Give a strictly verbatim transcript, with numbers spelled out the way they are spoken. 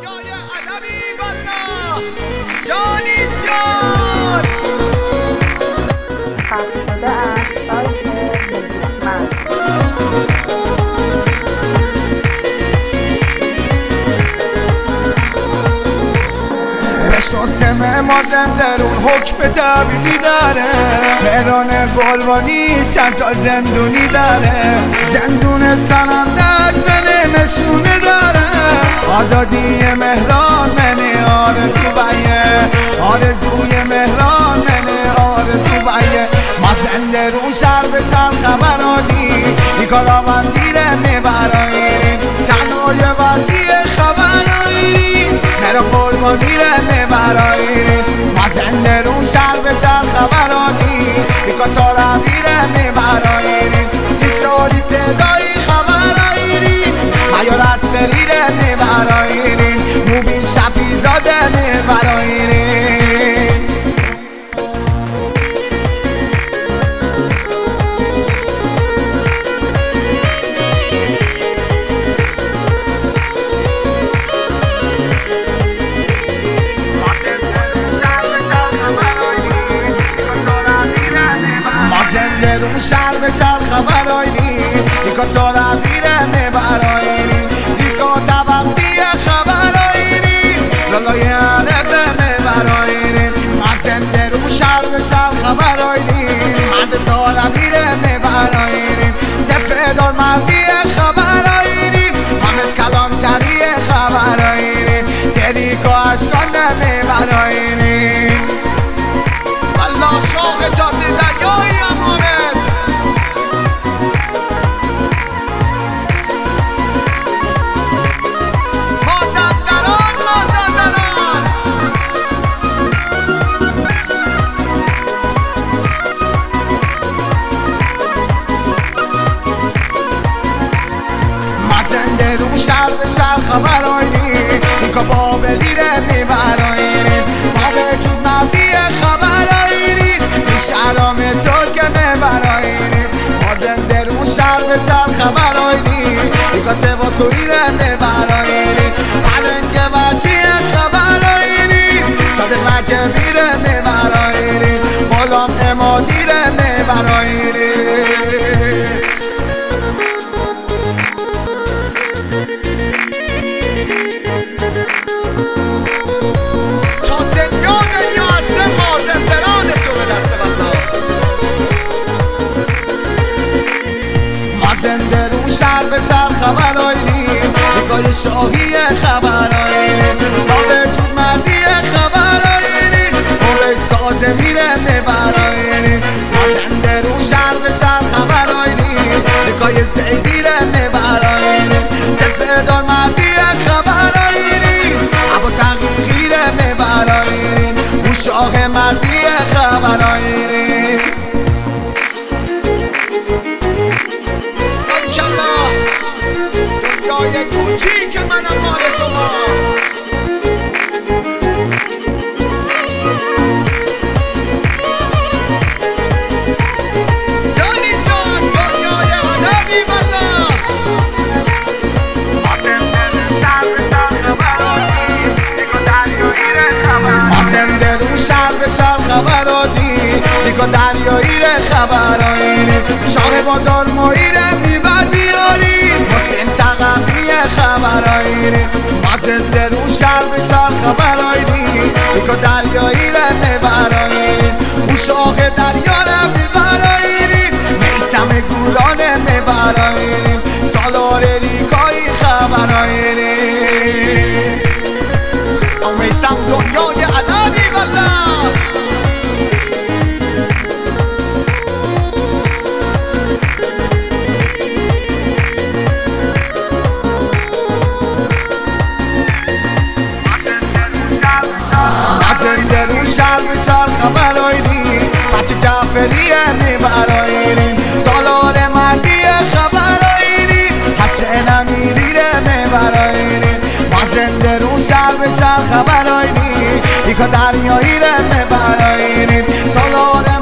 دنیای ادبی والله جانی جان خلق شده از سایت ملیحمد. بشناسم مازن درون حکم تبیدی داره، مهران قربانی چند تا زندونی داره، زندون سنندک بله نشونه داره، آزادی مهران منه آرزو بیه، آرزوی مهران منه آرزو بیه. مازن درون شهر به شهر خبرانی نیکالاوندی ره میبرایین، تنهای وحشی خبرایین مهران قربانی ره میبرایین. مازن درون شهر به شهر خبرانی نیکالاوندی ره میبرایین، تیساری صدایی خبرایین معیار عسکری ره میبرایین، موبین شفیزاده میبرایین. درون شهر به شهر خبر آینین، نیکا سال عبیره میبرایینین، نیکا دوقتی خبر آینین، لالای عربه میبرایینین. مازن درون شهر به شهر خبر آینین، مرد سال عبیره میبرایینین، سفیدار مردی خبر آینین، حامد کلانتری خبر آینین، دریکا اشکان میبرایینین. والله شاخ جاده دریایی امامه شهر به شهر خبر آینین، نیکا بابلی ره میبرایینین، بابه جود مردی خبر آینین، نیش ارام ترک میبرایینین. مازن درون شهر به شهر خبر آینین، نیکا سواتوی ره میبرایینین، پلنگ وحشی خبر آینین، صادق رجبی ره میبرایینین، غلام امادی ره میبرایینین. شهر به شهر خبر آینین، نیکای شاهی خبر آینین، بابه جود مردی خبر آینین، مویز کاظمی ره میبرایینین. مازن درون شهر به شهر خبر آینین، نیکای زیدی ره میبرایینین، سفیدار مردی خبر آینین، عباس حقیقی ره میبرایینین، او شاه مردی خبر آینین. دنیای کوچیک منم مال شما. جانی جان دنیای ادبی والله. مازن درون شهر به شهر خبر آینین، نیکا دریایی ره خبر آینین، شاه بازار مایی ره میبر بیارین، حسین تقوی خبر آینین. مازن درون شهر به شهر خبر آینین، نیکا دریایی ره میبرایینین، او شاه دریا ره میبرایینین، میسم گولانه میبرایینین، سالار ریکایی خبر آینین. او میسم دنیای ادبی والله. شهر به شهر خبر آینین، بچه جعفریه میبرایینین، سالار مردی خبر آینین، حسین امیری ره میبرایینین. مازن درون شهر به شهر خبر آینین، نیکا دریایی ره میبرایینین، سالار